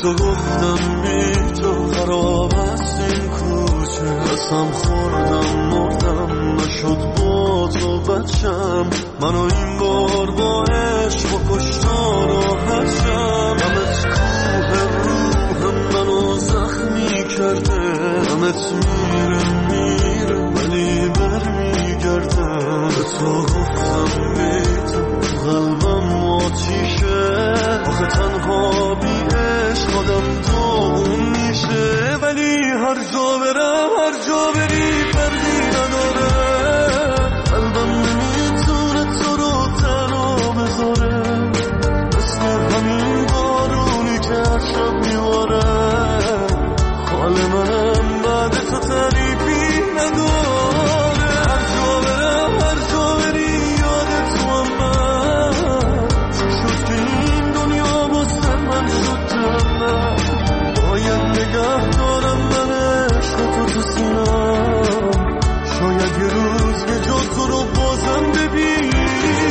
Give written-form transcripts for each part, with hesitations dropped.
تو گفتم بی تو خراب است این کوچه، قسم خوردم مردم نشد با تو بچم، منو این بار با عشق و کشتار راحت شم. غمت کوه روحم منو زخمی کرده، غمت میره ولی برمیگرده. به تو گفتم بی تو قلبم آتیشه، آخه تنها بی عشق آدم داغون میشه. ولی هر جا برم هر جا بری فرقی نداره، قلبم نمیتونه تو رو تنها بذاره، مثل همین بارونی که هر شب میواره. حال منم بعد تو تعریفی نداره، هر جا برم هر جا بری یاد تو هم من، چی شد که این دنیا بسته من شد جنت. باید نگه دارم من عشق تو سینم، شاید یه روز یه جا تو رو بازم ببینم.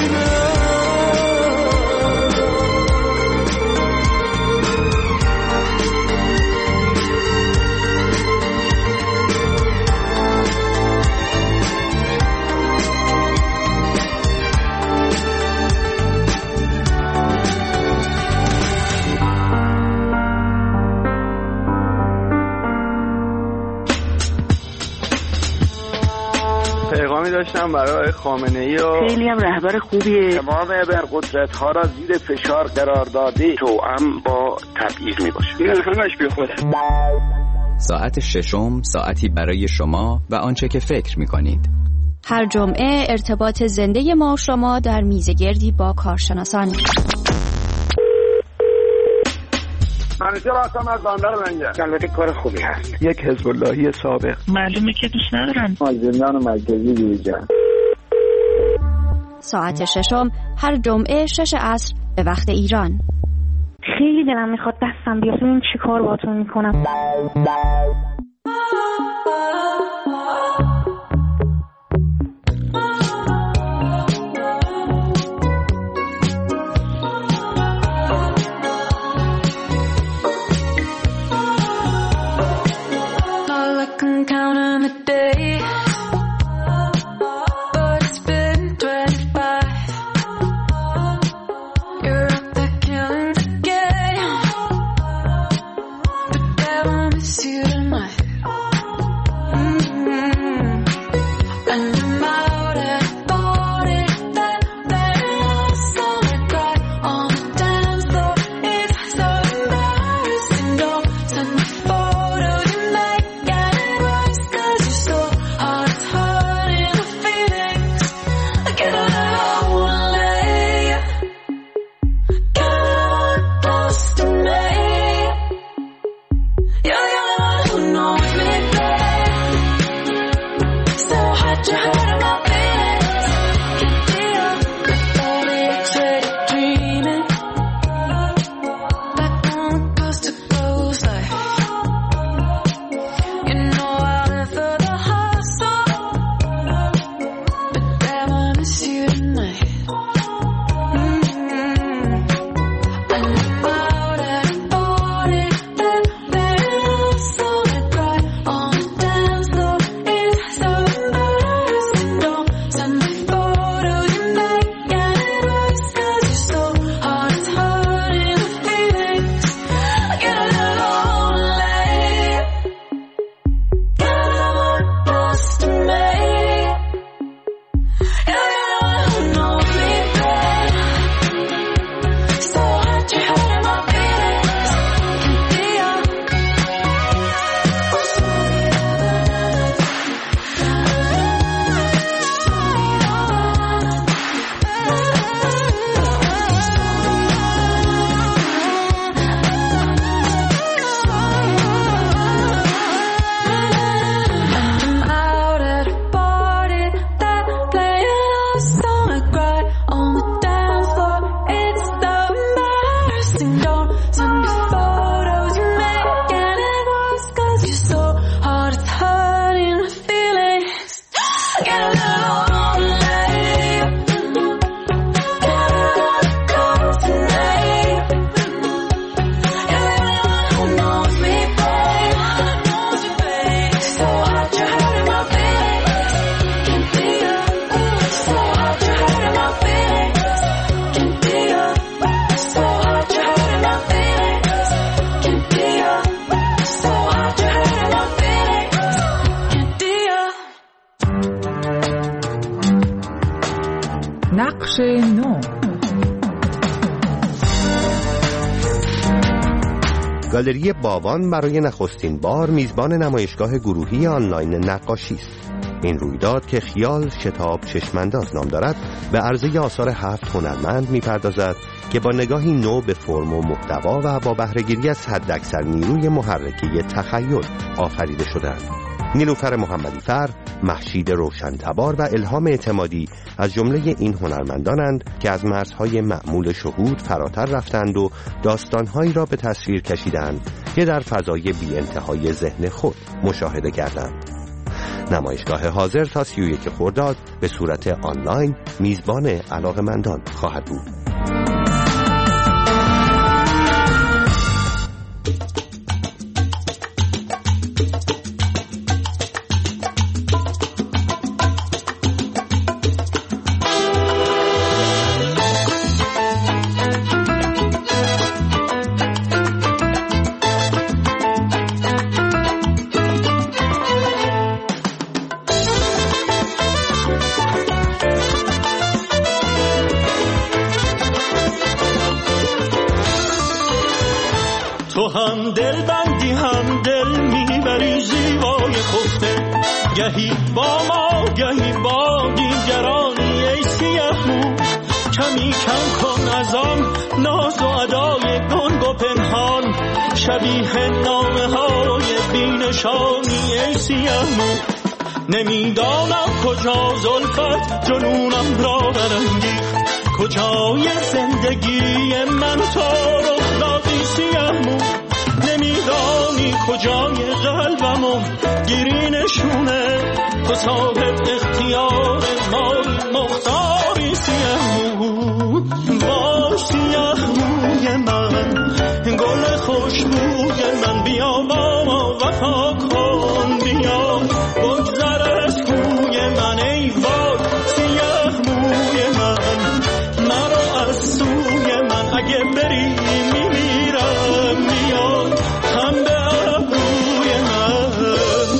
پیغامی داشتم برای خامنه‌ای و خیلی هم رهبر خوبیه، تمام ابرقدرت‌ها را زیر فشار قرار داده، توأم با تبعیض میباشه. این همش بیخوده. ساعت ششم، ساعتی برای شما و آنچه که فکر می‌کنید. هر جمعه ارتباط زنده ما و شما در میزگردی با کارشناسان. منیجر هستم از بندر منجر. البته کار خوبی هست. یک حزب اللهی سابق. معلومه که دوست ندارن. زندان مرکزی بیرجان. ساعت ششم هر جمعه 6 عصر به وقت ایران. خیلی دلم میخواد دستم بیاد، این چی کار باهاتون میکنم. You tonight. بخش 9. گالری باوان برای نخستین بار میزبان نمایشگاه گروهی آنلاین نقاشی است. این رویداد که خیال شتاب چشمانداز نام دارد به عرضه آثار 7 هنرمند میپردازد که با نگاهی نو به فرم و محتوا و با بهره‌گیری از حداکثر نیروی محرکه تخیل آفریده شدند. نیلوفر محمدی فر، مهشید روشن‌تبار و الهام اعتمادی از جمله این هنرمندانند که از مرزهای معمول شهود فراتر رفتند و داستانهایی را به تصویر کشیدند که در فضای بی انتهای ذهن خود مشاهده کردند. نمایشگاه حاضر تا 31 خرداد به صورت آنلاین میزبان علاقه‌مندان خواهد بود. تو هم دل بندی هم دل میبری زیبای خفته، گهی با ما گهی با دیگرانی ای سیه مو. کمی کم کن از آن ناز و ادای گنگ و پنهان، شبیه نامه های بینشانی ای سیه مو. نمیدانم کجا زلفت جنونم را برانگیخت، کجای زندگی من تو رخ دادی سیه مو. نمیدانی کجای قلبمو گیری نشونه، تو صاحب اختیار مای مختاری سیه مو. با سیه موی من گل خوشبوی من، بیا با ما وفا کن، بیا بگذر از کوی من ای وای سیه موی من. مرا از سوی من اگه بری میمیرم، بیا هم به ابروی من.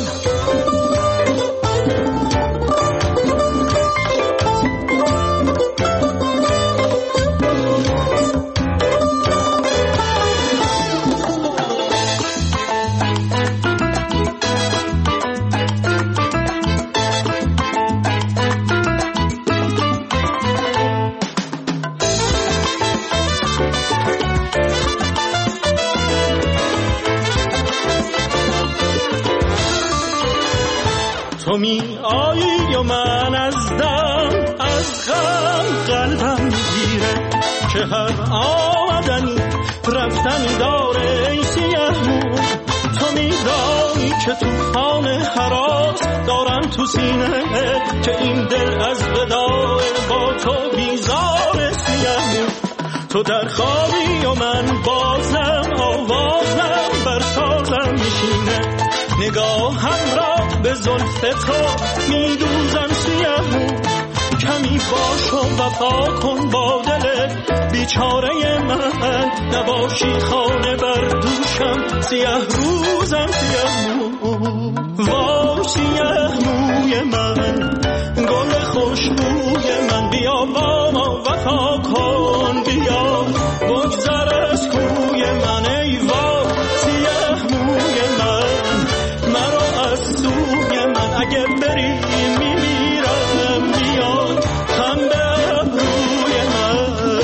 تو می آیی و من از دم از غم قلبم میگیره، که هر آمدنی رفتنی داره ای سیه مو. تو میدانی که توفان هراس دارم تو سینه، که این دل از وداع با تو بیزار سیه مو. تو در خوابی و من بازم آوازم بر سازم میشینه، نگاهم را به زلف تو میدوزم سیه مو. کمی باش و وفا کن با دل بیچاره من، نباشی خانه بر دوشم سیه روزم سیه مو. وای سیه موی من گل خوشبوی من، بیا با ما وفا کن، بیا بگذر از کوی من ای وای سیه موی من. مرا از سوی من اگه بری میمیرم، بیا هم به ابروی من.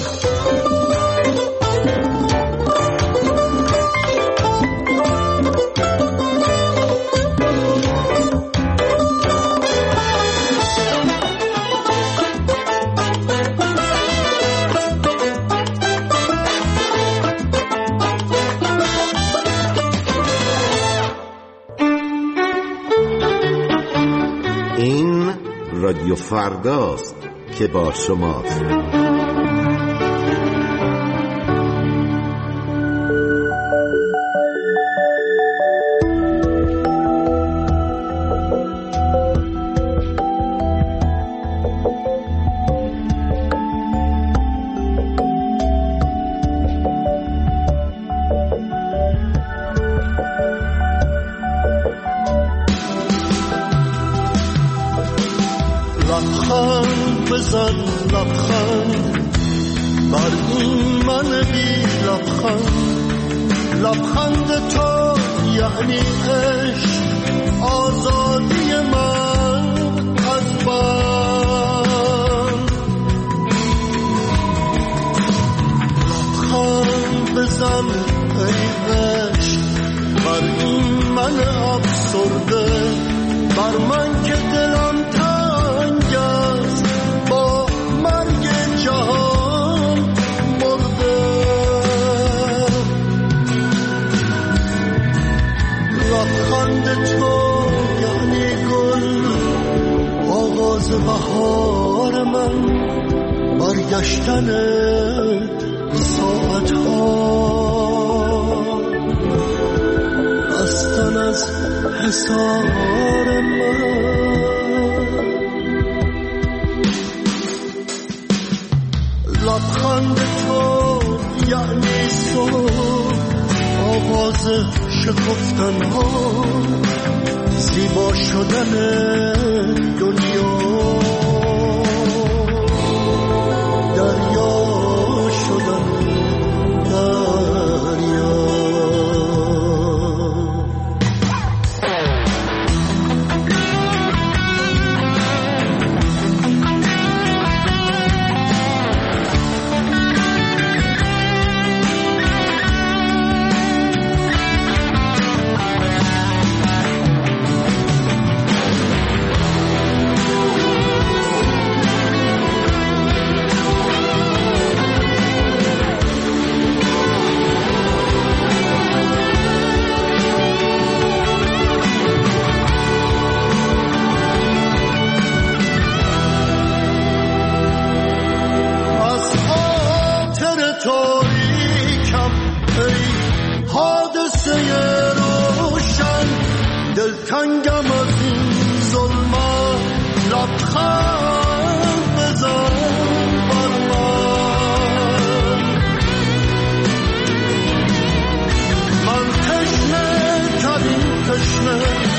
این رادیو فرداست که با شماست. لبخند بزن لبخند تو یعنی عشق، آزادی من از بند. لبخند بزن ای عشق بر این من افسرده، بر من که دلم تنگ است با مرگ جهان مرده. لبخند تو یعنی گل، آغاز بهار من، برگشتن ساعتها، بستن از حصار من. لبخند تو یعنی صبح، آغاز شکفتن ها، زیبا شدن دنیا، دریا شدن دریا. دلتنگم از این ظلمت، لبخند بزن بر من. من تشنه ترین تشنه،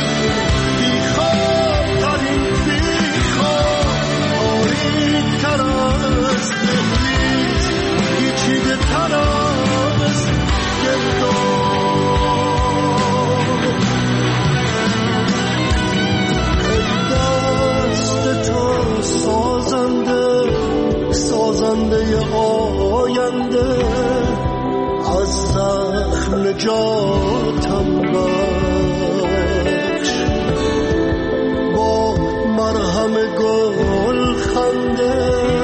بیخواب ترین بیخواب، آرید تر از دهلیز، پیچیده تر از گرداب. سازنده آینده، از زخم نجاتم بخش، با مرهم گل خنده.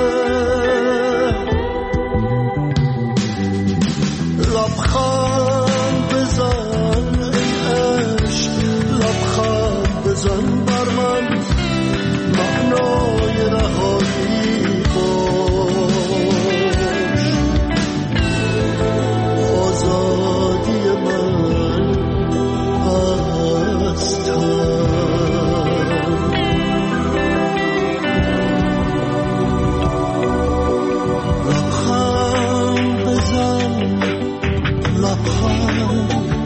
لبخند بزن ای عشق، لبخند بزن بر من، معنای رهایی باش، آزادی من از تن. لبخند بزن، لبخند